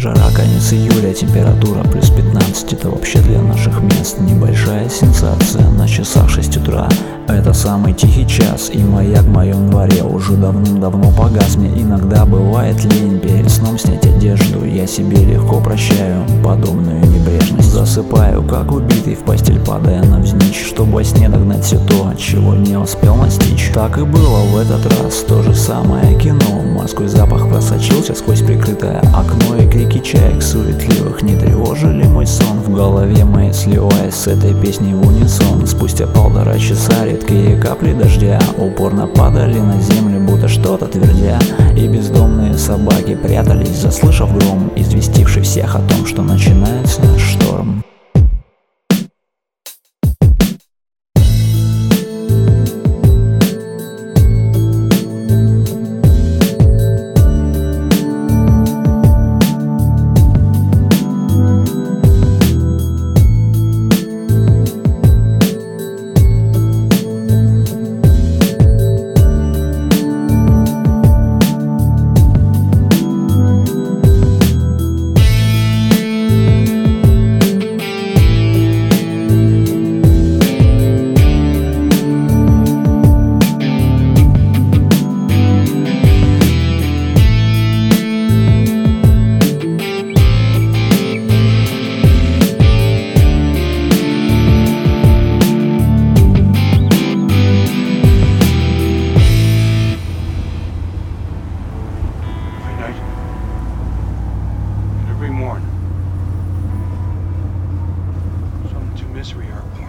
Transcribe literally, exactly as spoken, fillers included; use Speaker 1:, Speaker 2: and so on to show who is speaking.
Speaker 1: Жара, конец июля, температура плюс пятнадцать. Это вообще для наших мест небольшая сенсация. На часах шесть утра, это самый тихий час, и маяк в моем дворе уже давным-давно погас. Мне иногда бывает лень перед сном снять одежду. Я себе легко прощаю подобную небрежность. Засыпаю, как убитый, в постель падая навзничь, чтобы во сне догнать все то, чего не успел настичь. Так и было в этот раз, то же самое кино. Морской запах просочился сквозь прикрытое окно, и крики чаек суетливых не тревожили мой сон. В голове моей сливаясь с этой песней в унисон. Спустя полтора часа редкие капли дождя упорно падали на землю, будто что-то твердя, и бездомные собаки прятались, заслышав гром, известивший всех о том, что начинается шторм.
Speaker 2: Every morn, some to misery are